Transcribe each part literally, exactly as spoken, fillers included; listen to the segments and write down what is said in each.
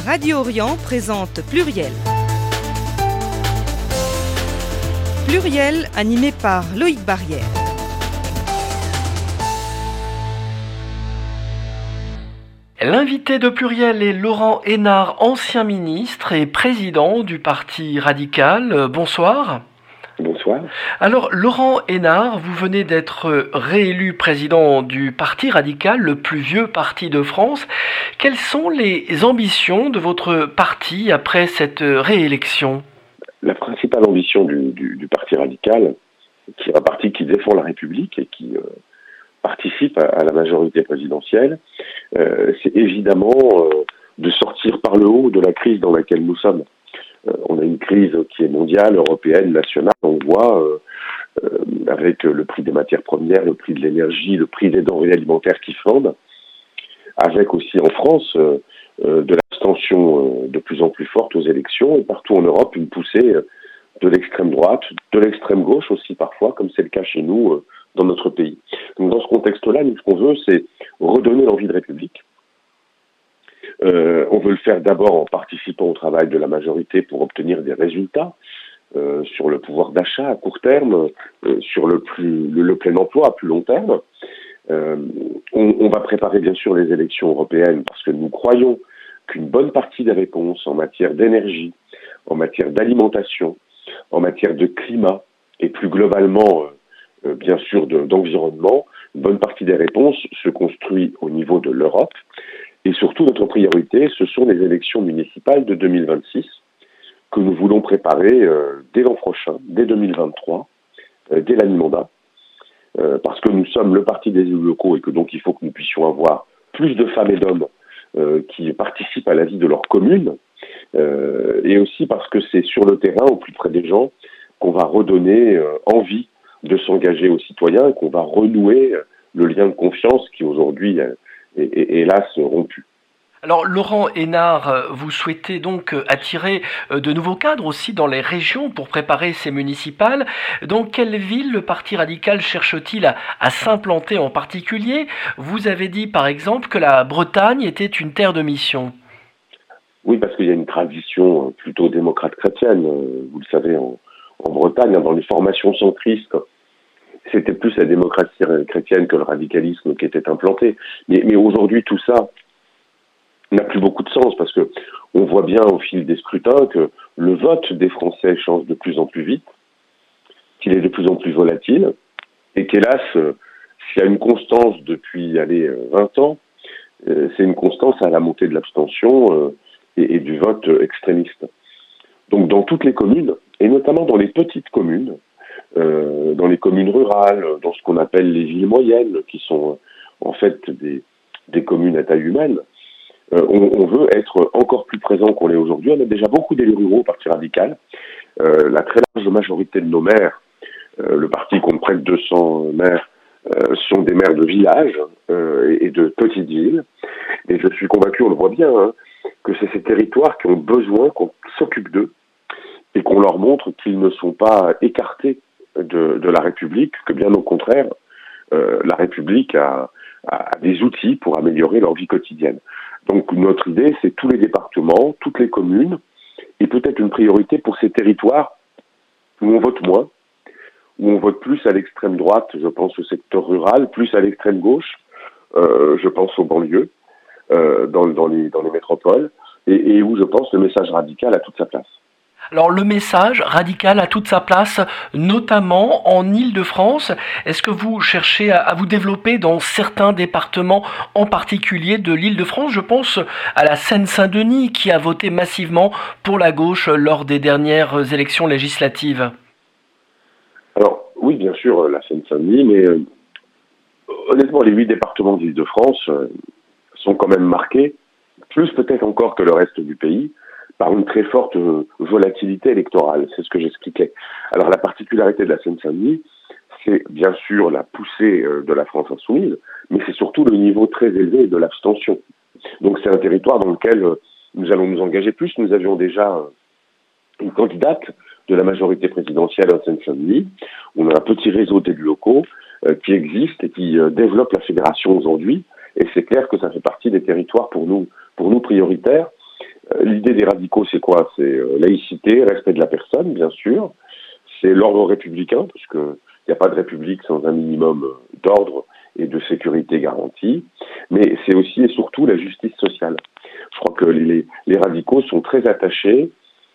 Radio Orient présente Pluriel. Pluriel, animé par Loïc Barrière. L'invité de Pluriel est Laurent Hénart, ancien ministre et président du Parti radical. Bonsoir. Bonsoir. Alors, Laurent Hénart, vous venez d'être réélu président du Parti radical, le plus vieux parti de France. Quelles sont les ambitions de votre parti après cette réélection ? La principale ambition du, du, du Parti radical, qui est un parti qui défend la République et qui euh, participe à, à la majorité présidentielle, euh, c'est évidemment euh, de sortir par le haut de la crise dans laquelle nous sommes. Euh, on a une crise qui est mondiale, européenne, nationale. On voit euh, euh, avec le prix des matières premières, le prix de l'énergie, le prix des denrées alimentaires qui flambent, avec aussi en France euh, euh, de l'abstention euh, de plus en plus forte aux élections et partout en Europe une poussée euh, de l'extrême droite, de l'extrême gauche aussi parfois, comme c'est le cas chez nous euh, dans notre pays. Donc dans ce contexte-là, nous ce qu'on veut, c'est redonner l'envie de République. Euh, on veut le faire d'abord en participant au travail de la majorité pour obtenir des résultats euh, sur le pouvoir d'achat à court terme, euh, sur le, plus, le, le plein emploi à plus long terme. Euh, on, on va préparer bien sûr les élections européennes parce que nous croyons qu'une bonne partie des réponses en matière d'énergie, en matière d'alimentation, en matière de climat et plus globalement euh, euh, bien sûr de, d'environnement, une bonne partie des réponses se construit au niveau de l'Europe. Et surtout, notre priorité, ce sont les élections municipales de deux mille vingt-six que nous voulons préparer euh, dès l'an prochain, dès deux mille vingt-trois, euh, dès la mi-mandat, euh, parce que nous sommes le parti des élus locaux et que donc il faut que nous puissions avoir plus de femmes et d'hommes euh, qui participent à la vie de leur commune, euh, et aussi parce que c'est sur le terrain, au plus près des gens, qu'on va redonner euh, envie de s'engager aux citoyens et qu'on va renouer euh, le lien de confiance qui aujourd'hui euh, Et, et, hélas rompu. Alors Laurent Hénart, vous souhaitez donc attirer de nouveaux cadres aussi dans les régions pour préparer ces municipales. Dans quelle ville le Parti radical cherche-t-il à, à s'implanter en particulier ? Vous avez dit par exemple que la Bretagne était une terre de mission. Oui, parce qu'il y a une tradition plutôt démocrate chrétienne, vous le savez, en, en Bretagne, dans les formations centristes. C'était plus la démocratie chrétienne que le radicalisme qui était implanté. Mais, mais aujourd'hui, tout ça n'a plus beaucoup de sens parce que on voit bien au fil des scrutins que le vote des Français change de plus en plus vite, qu'il est de plus en plus volatile et qu'hélas, s'il y a une constance depuis, allez, vingt ans, c'est une constance à la montée de l'abstention et, et du vote extrémiste. Donc dans toutes les communes, et notamment dans les petites communes, Euh, dans les communes rurales, dans ce qu'on appelle les villes moyennes, qui sont euh, en fait des, des communes à taille humaine, euh, on, on veut être encore plus présent qu'on l'est aujourd'hui. On a déjà beaucoup d'élus ruraux au Parti radical. Euh, la très large majorité de nos maires, euh, le parti compte près de deux cents maires, euh, sont des maires de villages euh, et, et de petites villes. Et je suis convaincu, on le voit bien, hein, que c'est ces territoires qui ont besoin qu'on s'occupe d'eux et qu'on leur montre qu'ils ne sont pas écartés De, de la République, que bien au contraire, euh, la République a, a des outils pour améliorer leur vie quotidienne. Donc notre idée, c'est tous les départements, toutes les communes, et peut-être une priorité pour ces territoires où on vote moins, où on vote plus à l'extrême droite, je pense au secteur rural, plus à l'extrême gauche, euh, je pense aux banlieues, euh, dans, dans, les, dans les métropoles, et, et où je pense le message radical a toute sa place. Alors le message radical a toute sa place, notamment en Île-de-France. Est-ce que vous cherchez à, à vous développer dans certains départements, en particulier de l'Île-de-France ? Je pense à la Seine-Saint-Denis qui a voté massivement pour la gauche lors des dernières élections législatives. Alors oui, bien sûr, la Seine-Saint-Denis, mais euh, honnêtement, les huit départements d'Île-de-France euh, sont quand même marqués, plus peut-être encore que le reste du pays, par une très forte volatilité électorale. C'est ce que j'expliquais. Alors la particularité de la Seine-Saint-Denis, c'est bien sûr la poussée de la France insoumise, mais c'est surtout le niveau très élevé de l'abstention. Donc c'est un territoire dans lequel nous allons nous engager plus. Nous avions déjà une candidate de la majorité présidentielle en Seine-Saint-Denis. On a un petit réseau d'élus locaux euh, qui existe et qui euh, développe la fédération aujourd'hui. Et c'est clair que ça fait partie des territoires pour nous, pour nous prioritaires. Euh, L'idée des radicaux, c'est quoi? C'est euh, laïcité, respect de la personne, bien sûr. C'est l'ordre républicain, parce que il n'y a pas de république sans un minimum d'ordre et de sécurité garantie. Mais c'est aussi et surtout la justice sociale. Je crois que les, les radicaux sont très attachés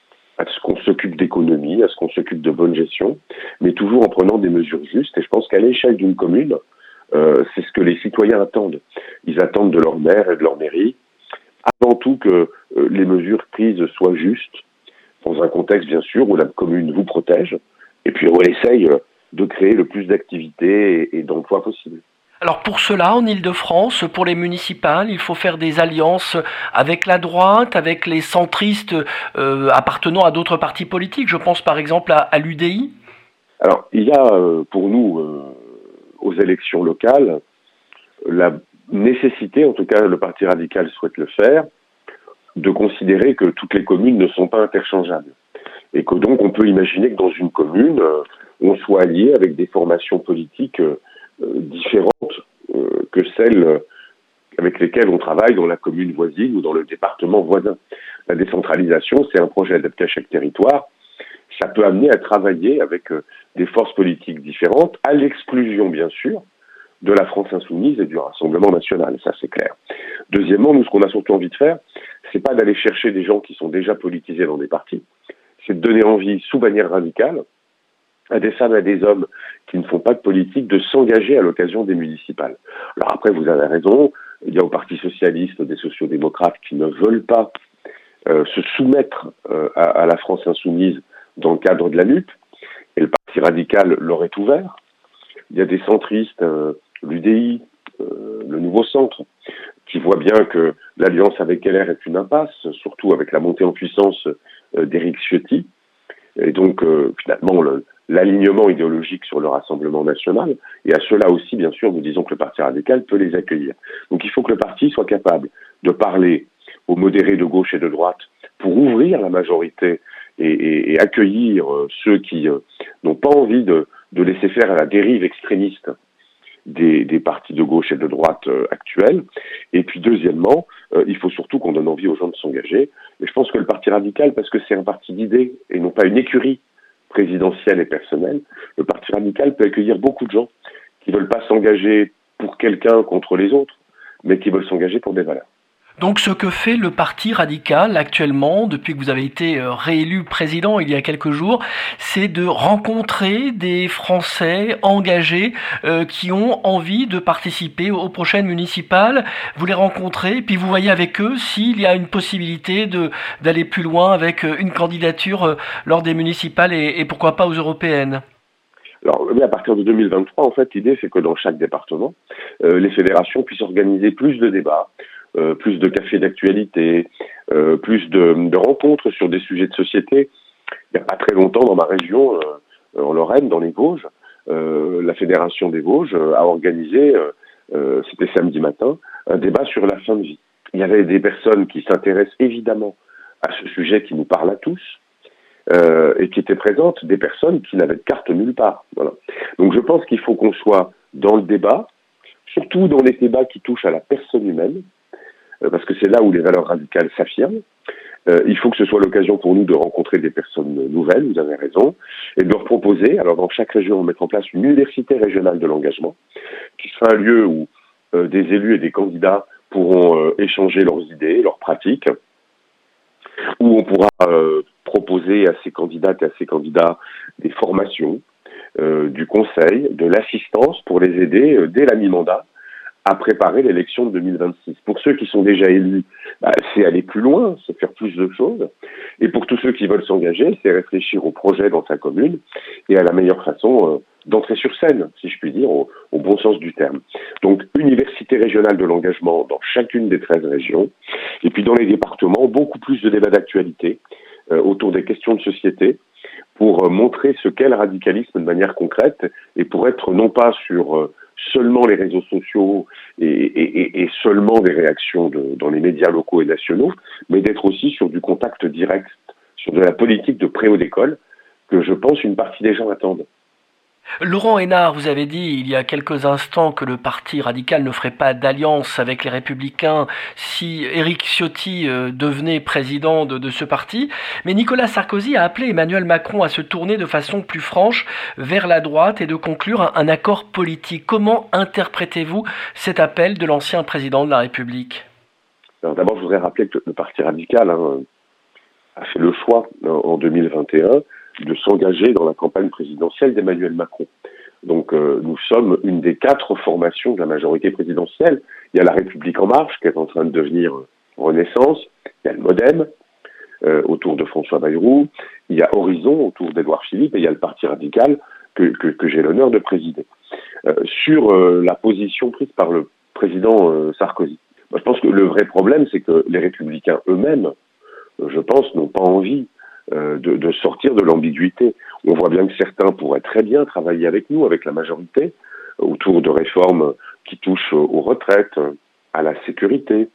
à ce qu'on s'occupe d'économie, à ce qu'on s'occupe de bonne gestion, mais toujours en prenant des mesures justes. Et je pense qu'à l'échelle d'une commune, euh, c'est ce que les citoyens attendent. Ils attendent de leur maire et de leur mairie, avant tout que euh, les mesures prises soient justes, dans un contexte bien sûr où la commune vous protège, et puis on essaye de créer le plus d'activités et, et d'emplois possibles. Alors pour cela, en Île-de-France, pour les municipales, il faut faire des alliances avec la droite, avec les centristes euh, appartenant à d'autres partis politiques. Je pense par exemple à, à l'U D I. Alors il y a euh, pour nous, euh, aux élections locales, la nécessité, en tout cas le Parti radical souhaite le faire, de considérer que toutes les communes ne sont pas interchangeables. Et que donc on peut imaginer que dans une commune, euh, on soit allié avec des formations politiques euh, différentes euh, que celles avec lesquelles on travaille dans la commune voisine ou dans le département voisin. La décentralisation, c'est un projet adapté à chaque territoire. Ça peut amener à travailler avec euh, des forces politiques différentes, à l'exclusion, bien sûr, de la France insoumise et du Rassemblement national, ça c'est clair. Deuxièmement, nous, ce qu'on a surtout envie de faire, c'est pas d'aller chercher des gens qui sont déjà politisés dans des partis, c'est de donner envie, sous bannière radicale, à des femmes et à des hommes qui ne font pas de politique, de s'engager à l'occasion des municipales. Alors après, vous avez raison, il y a au Parti socialiste des sociodémocrates qui ne veulent pas euh, se soumettre euh, à, à la France insoumise dans le cadre de la lutte, et le Parti radical leur est ouvert. Il y a des centristes, euh, l'U D I, euh, le Nouveau Centre, qui voient bien que l'alliance avec L R est une impasse, surtout avec la montée en puissance euh, d'Éric Ciotti. Et donc, euh, finalement, le, l'alignement idéologique sur le Rassemblement national. Et à cela aussi, bien sûr, nous disons que le Parti radical peut les accueillir. Donc il faut que le parti soit capable de parler aux modérés de gauche et de droite pour ouvrir la majorité et, et, et accueillir euh, ceux qui euh, n'ont pas envie de, de laisser faire à la dérive extrémiste des, des partis de gauche et de droite euh, actuels. Et puis deuxièmement, euh, il faut surtout qu'on donne envie aux gens de s'engager. Et je pense que le Parti radical, parce que c'est un parti d'idées et non pas une écurie présidentielle et personnelle, le Parti radical peut accueillir beaucoup de gens qui ne veulent pas s'engager pour quelqu'un contre les autres, mais qui veulent s'engager pour des valeurs. Donc ce que fait le Parti radical actuellement, depuis que vous avez été réélu président il y a quelques jours, c'est de rencontrer des Français engagés euh, qui ont envie de participer aux prochaines municipales. Vous les rencontrez, puis vous voyez avec eux s'il y a une possibilité de, d'aller plus loin avec une candidature lors des municipales et, et pourquoi pas aux européennes. Alors, à partir de deux mille vingt-trois, en fait, l'idée, c'est que dans chaque département, euh, les fédérations puissent organiser plus de débats, Euh, plus de cafés d'actualité, euh, plus de, de rencontres sur des sujets de société. Il n'y a pas très longtemps, dans ma région, euh, en Lorraine, dans les Vosges, euh, la Fédération des Vosges a organisé, euh, euh, c'était samedi matin, un débat sur la fin de vie. Il y avait des personnes qui s'intéressent évidemment à ce sujet qui nous parle à tous, euh, et qui étaient présentes, des personnes qui n'avaient de carte nulle part. Voilà. Donc je pense qu'il faut qu'on soit dans le débat, surtout dans les débats qui touchent à la personne humaine, parce que c'est là où les valeurs radicales s'affirment. Euh, il faut que ce soit l'occasion pour nous de rencontrer des personnes nouvelles, vous avez raison, et de leur proposer, alors dans chaque région, on mettre en place une université régionale de l'engagement, qui sera un lieu où euh, des élus et des candidats pourront euh, échanger leurs idées, leurs pratiques, où on pourra euh, proposer à ces candidates et à ces candidats des formations, euh, du conseil, de l'assistance pour les aider euh, dès la mi-mandat, à préparer l'élection de deux mille vingt-six. Pour ceux qui sont déjà élus, bah, c'est aller plus loin, c'est faire plus de choses. Et pour tous ceux qui veulent s'engager, c'est réfléchir au projet dans sa commune et à la meilleure façon euh, d'entrer sur scène, si je puis dire, au, au bon sens du terme. Donc, université régionale de l'engagement dans chacune des treize régions. Et puis dans les départements, beaucoup plus de débats d'actualité euh, autour des questions de société pour euh, montrer ce qu'est le radicalisme de manière concrète et pour être non pas sur... Euh, seulement les réseaux sociaux et, et, et seulement des réactions de, dans les médias locaux et nationaux, mais d'être aussi sur du contact direct, sur de la politique de pré-haut d'école, que je pense une partie des gens attendent. Laurent Hénart, vous avez dit il y a quelques instants que le Parti radical ne ferait pas d'alliance avec les Républicains si Éric Ciotti euh, devenait président de, de ce parti. Mais Nicolas Sarkozy a appelé Emmanuel Macron à se tourner de façon plus franche vers la droite et de conclure un, un accord politique. Comment interprétez-vous cet appel de l'ancien président de la République ? Alors d'abord, je voudrais rappeler que le Parti radical hein, a fait le choix en deux mille vingt et un de s'engager dans la campagne présidentielle d'Emmanuel Macron. Donc euh, nous sommes une des quatre formations de la majorité présidentielle. Il y a la République en marche qui est en train de devenir Renaissance, il y a le MoDem euh, autour de François Bayrou, il y a Horizon autour d'Édouard Philippe et il y a le Parti radical que, que, que j'ai l'honneur de présider. Euh, sur euh, la position prise par le président euh, Sarkozy, moi, je pense que le vrai problème c'est que les Républicains eux-mêmes, euh, je pense, n'ont pas envie De, de sortir de l'ambiguïté. On voit bien que certains pourraient très bien travailler avec nous, avec la majorité, autour de réformes qui touchent aux retraites, à la sécurité,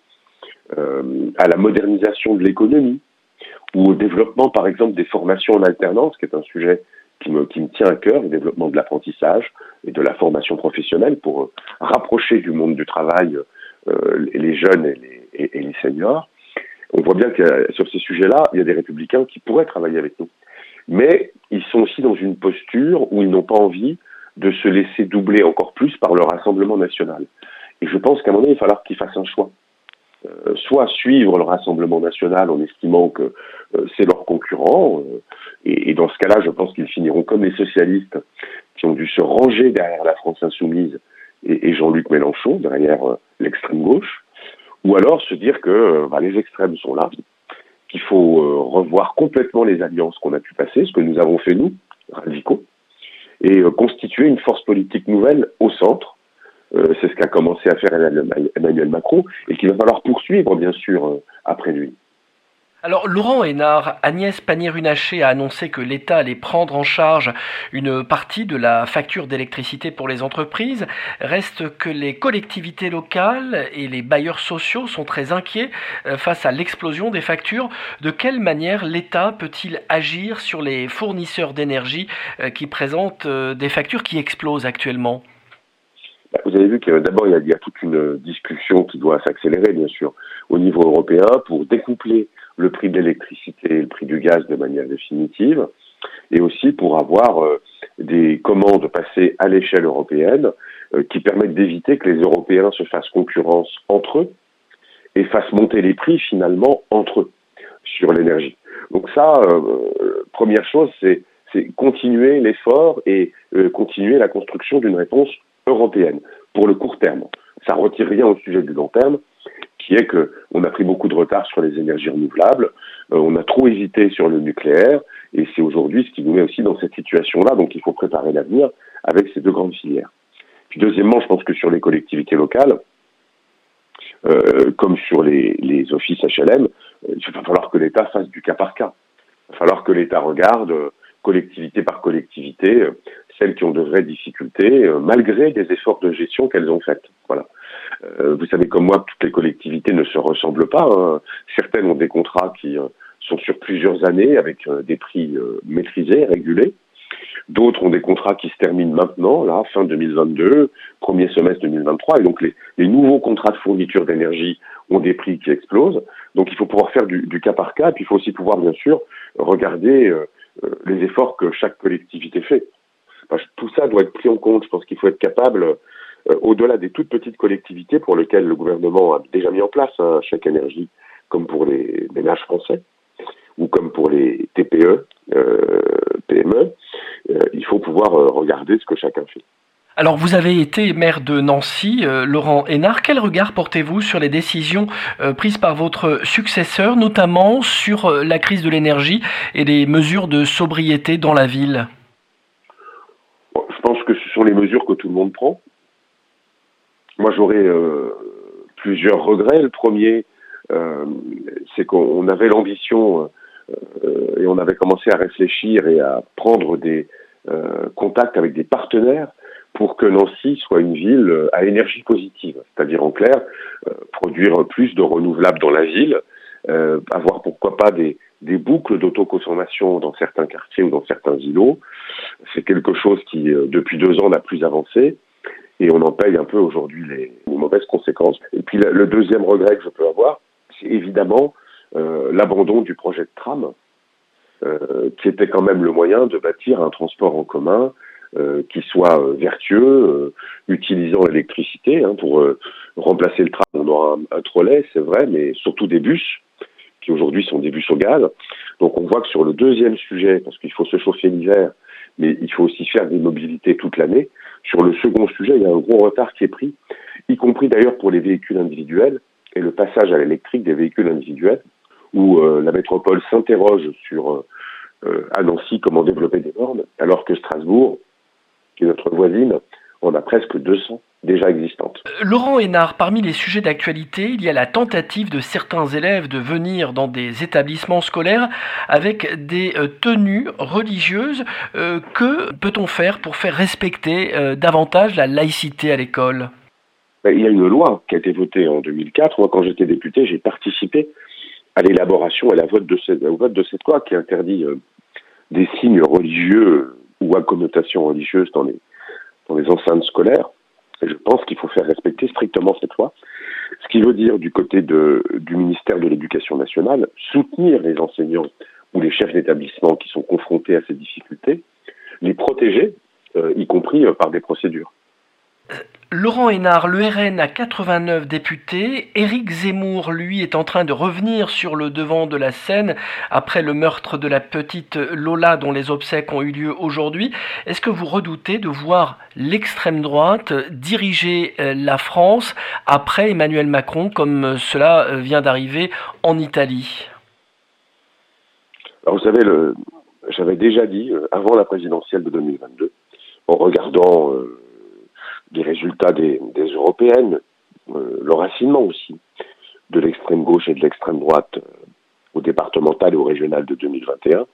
euh, à la modernisation de l'économie, ou au développement, par exemple, des formations en alternance, qui est un sujet qui me, qui me tient à cœur, le développement de l'apprentissage et de la formation professionnelle pour rapprocher du monde du travail euh, les jeunes et les, et, et les seniors. On voit bien que sur ces sujets-là, il y a des républicains qui pourraient travailler avec nous. Mais ils sont aussi dans une posture où ils n'ont pas envie de se laisser doubler encore plus par le Rassemblement national. Et je pense qu'à un moment donné, il va falloir qu'ils fassent un choix. Euh, soit suivre le Rassemblement national en estimant que euh, c'est leur concurrent, euh, et, et dans ce cas-là, je pense qu'ils finiront comme les socialistes qui ont dû se ranger derrière la France insoumise et, et Jean-Luc Mélenchon, derrière euh, l'extrême gauche. Ou alors se dire que euh, bah, les extrêmes sont là, qu'il faut euh, revoir complètement les alliances qu'on a pu passer, ce que nous avons fait nous, radicaux, et euh, constituer une force politique nouvelle au centre. Euh, c'est ce qu'a commencé à faire Emmanuel Macron, et qu'il va falloir poursuivre, bien sûr, euh, après lui. Alors, Laurent Hénart, Agnès Pannier-Runacher a annoncé que l'État allait prendre en charge une partie de la facture d'électricité pour les entreprises. Reste que les collectivités locales et les bailleurs sociaux sont très inquiets face à l'explosion des factures. De quelle manière l'État peut-il agir sur les fournisseurs d'énergie qui présentent des factures qui explosent actuellement ? Vous avez vu que d'abord, il y a, il y a toute une discussion qui doit s'accélérer, bien sûr, au niveau européen pour découpler le prix de l'électricité et le prix du gaz de manière définitive, et aussi pour avoir euh, des commandes passées à l'échelle européenne euh, qui permettent d'éviter que les Européens se fassent concurrence entre eux et fassent monter les prix finalement entre eux sur l'énergie. Donc ça, euh, première chose, c'est, c'est continuer l'effort et euh, continuer la construction d'une réponse européenne pour le court terme. Ça retire rien au sujet du long terme, qui est que on a pris beaucoup de retard sur les énergies renouvelables, euh, on a trop hésité sur le nucléaire, et c'est aujourd'hui ce qui nous met aussi dans cette situation-là, donc il faut préparer l'avenir avec ces deux grandes filières. Puis deuxièmement, je pense que sur les collectivités locales, euh, comme sur les, les offices H L M, euh, il va falloir que l'État fasse du cas par cas. Il va falloir que l'État regarde, euh, collectivité par collectivité, euh, celles qui ont de vraies difficultés, euh, malgré des efforts de gestion qu'elles ont faits. Voilà. Euh, vous savez comme moi que toutes les collectivités ne se ressemblent pas. Hein. Certaines ont des contrats qui euh, sont sur plusieurs années avec euh, des prix euh, maîtrisés, régulés. D'autres ont des contrats qui se terminent maintenant, là, fin deux mille vingt-deux, premier semestre deux mille vingt-trois. Et donc les, les nouveaux contrats de fourniture d'énergie ont des prix qui explosent. Donc il faut pouvoir faire du, du cas par cas. Et puis il faut aussi pouvoir, bien sûr, regarder euh, euh, les efforts que chaque collectivité fait. Enfin, tout ça doit être pris en compte. Je pense qu'il faut être capable... Euh, au-delà des toutes petites collectivités pour lesquelles le gouvernement a déjà mis en place un chèque énergie, comme pour les ménages français, ou comme pour les T P E, euh, P M E, euh, il faut pouvoir euh, regarder ce que chacun fait. Alors vous avez été maire de Nancy, euh, Laurent Hénart. Quel regard portez-vous sur les décisions euh, prises par votre successeur, notamment sur euh, la crise de l'énergie et les mesures de sobriété dans la ville ? Bon, je pense que ce sont les mesures que tout le monde prend. Moi, j'aurais euh, plusieurs regrets. Le premier, euh, c'est qu'on avait l'ambition euh, et on avait commencé à réfléchir et à prendre des euh, contacts avec des partenaires pour que Nancy soit une ville à énergie positive. C'est-à-dire, en clair, euh, produire plus de renouvelables dans la ville, euh, avoir pourquoi pas des, des boucles d'autoconsommation dans certains quartiers ou dans certains îlots. C'est quelque chose qui, depuis deux ans, n'a plus avancé. Et on en paye un peu aujourd'hui les, les mauvaises conséquences. Et puis le, le deuxième regret que je peux avoir, c'est évidemment euh, l'abandon du projet de tram, euh, qui était quand même le moyen de bâtir un transport en commun euh, qui soit euh, vertueux, euh, utilisant l'électricité hein, pour euh, remplacer le tram. On aura un, un trolley, c'est vrai, mais surtout des bus, qui aujourd'hui sont des bus au gaz. Donc on voit que sur le deuxième sujet, parce qu'il faut se chauffer l'hiver, mais il faut aussi faire des mobilités toute l'année, sur le second sujet, il y a un gros retard qui est pris, y compris d'ailleurs pour les véhicules individuels et le passage à l'électrique des véhicules individuels, où euh, la métropole s'interroge sur euh, à Nancy comment développer des bornes, alors que Strasbourg, qui est notre voisine, on a presque deux cents déjà existantes. Laurent Hénard, parmi les sujets d'actualité, il y a la tentative de certains élèves de venir dans des établissements scolaires avec des euh, tenues religieuses. Euh, que peut-on faire pour faire respecter euh, davantage la laïcité à l'école ? Il y a une loi qui a été votée en deux mille quatre. Moi, quand j'étais député, j'ai participé à l'élaboration et à la vote de cette, au vote de cette loi qui interdit euh, des signes religieux ou à connotation religieuse dans les, dans les enceintes scolaires. Et je pense qu'il faut faire respecter strictement cette loi. Ce qui veut dire, du côté de, du ministère de l'Éducation nationale, soutenir les enseignants ou les chefs d'établissement qui sont confrontés à ces difficultés, les protéger, euh, y compris euh, par des procédures. Laurent Hénard, le R N a quatre-vingt-neuf députés. Éric Zemmour, lui, est en train de revenir sur le devant de la scène après le meurtre de la petite Lola dont les obsèques ont eu lieu aujourd'hui. Est-ce que vous redoutez de voir l'extrême droite diriger la France après Emmanuel Macron, comme cela vient d'arriver en Italie ? Alors vous savez, le, j'avais déjà dit, avant la présidentielle de deux mille vingt-deux, en regardant... Euh, des résultats des, des européennes, euh, le racinement aussi de l'extrême gauche et de l'extrême droite euh, au départemental et au régional de deux mille vingt et un.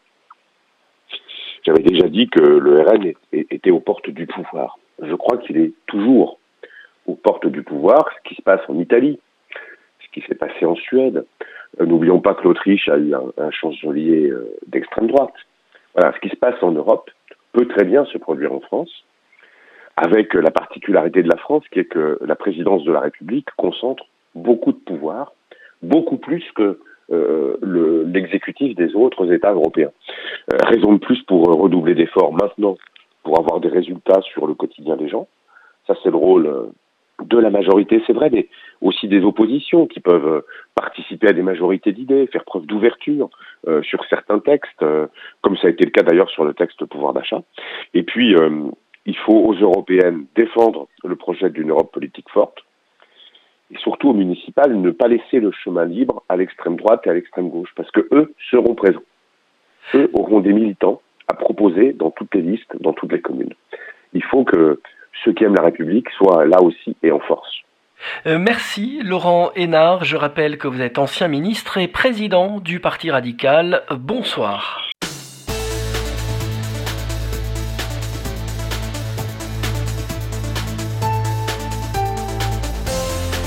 J'avais déjà dit que le R N est, est, était aux portes du pouvoir. Je crois qu'il est toujours aux portes du pouvoir, ce qui se passe en Italie, ce qui s'est passé en Suède. Euh, n'oublions pas que l'Autriche a eu un, un chancelier euh, d'extrême droite. Voilà, ce qui se passe en Europe peut très bien se produire en France, avec la particularité de la France qui est que la présidence de la République concentre beaucoup de pouvoir, beaucoup plus que euh, le, l'exécutif des autres États européens. Euh, raison de plus pour redoubler d'efforts maintenant, pour avoir des résultats sur le quotidien des gens. Ça, c'est le rôle de la majorité, c'est vrai, mais aussi des oppositions qui peuvent participer à des majorités d'idées, faire preuve d'ouverture euh, sur certains textes, euh, comme ça a été le cas d'ailleurs sur le texte pouvoir d'achat. Et puis... Euh, il faut aux Européennes défendre le projet d'une Europe politique forte et surtout aux municipales ne pas laisser le chemin libre à l'extrême droite et à l'extrême gauche parce que eux seront présents. Eux auront des militants à proposer dans toutes les listes, dans toutes les communes. Il faut que ceux qui aiment la République soient là aussi et en force. Euh, merci Laurent Hénard. Je rappelle que vous êtes ancien ministre et président du Parti radical. Bonsoir.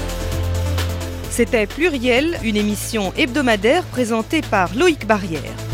C'était Pluriel, une émission hebdomadaire présentée par Loïc Barrière.